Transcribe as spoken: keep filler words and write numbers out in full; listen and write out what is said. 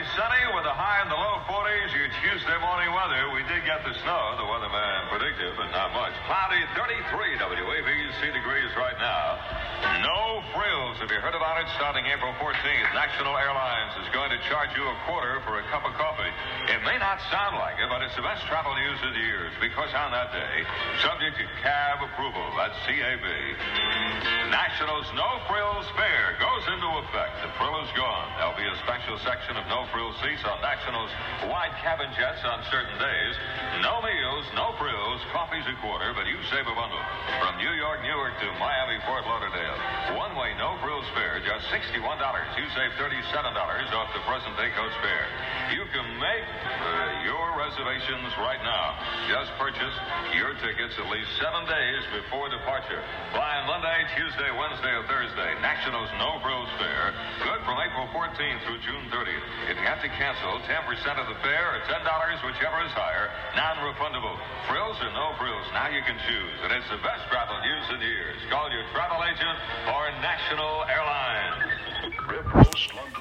Partly sunny with a high in the low forties. Your Tuesday morning weather. We did get the snow, the weatherman predicted, but not much. Cloudy, thirty-three W A B C degrees right now. No frills. Have you heard about it? Starting April fourteenth, National Airlines is going to charge you a quarter for a cup of coffee. It may not sound like it, but it's the best travel news of the years, because on that day, subject to cab approval, that's C A B, National's No Frills Fare goes into effect. The frill is gone. There'll be a special section of no frill seats on National's wide cabin jets on certain days. No meals, no frills, coffee's a quarter, but you save a bundle. From New York, Newark to Miami, Fort Lauderdale. One-way no frills fare, just sixty-one dollars. You save thirty-seven dollars off the present day coach fare. You can make uh, your reservations right now. Just purchase your tickets at least seven days before departure. Flying Monday, Tuesday, Wednesday, or Thursday. National's No Frills Fare. Good from April fourteenth through June thirtieth. If you have to cancel, ten percent of the fare or ten dollars, whichever is higher, non-refundable. Frills or no frills, now you can choose. And it's the best travel news in years. Call your travel agent or National Airlines.